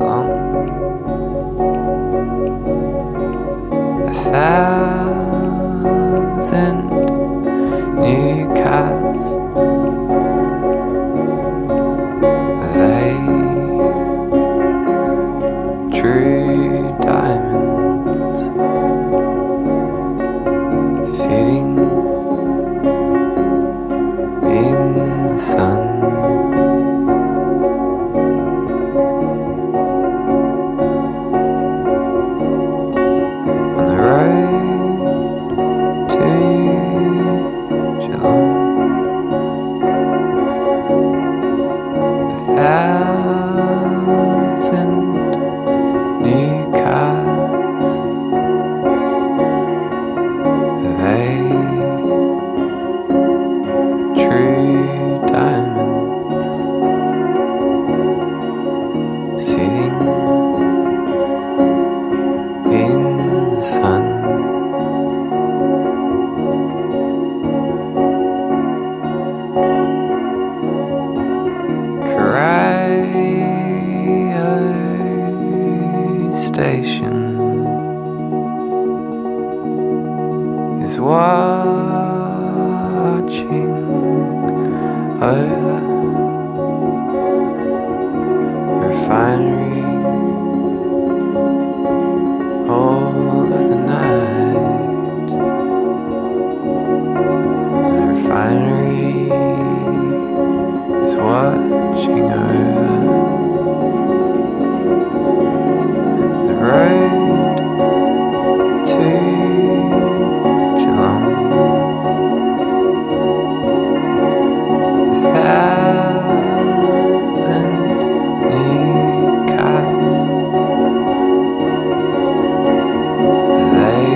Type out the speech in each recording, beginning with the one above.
Geelong. A thousand new cars, they true diamonds sitting in the sun. On the road to Geelong, a thousand new cars, they true diamonds sitting in the sun. Corio Station is watching over refinery all of the night. The refinery is watching over the road to Geelong. A thousand new cars, they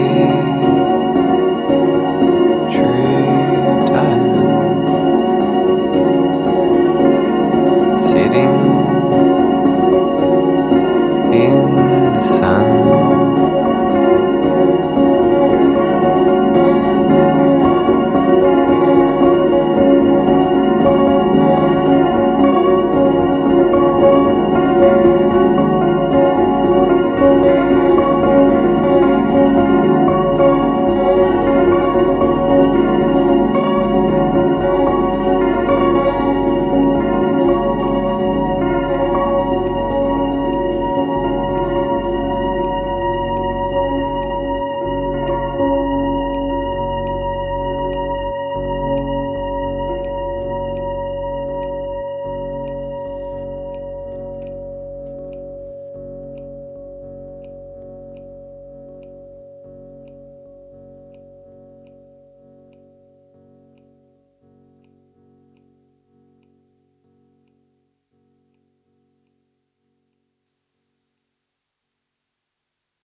true diamonds sitting in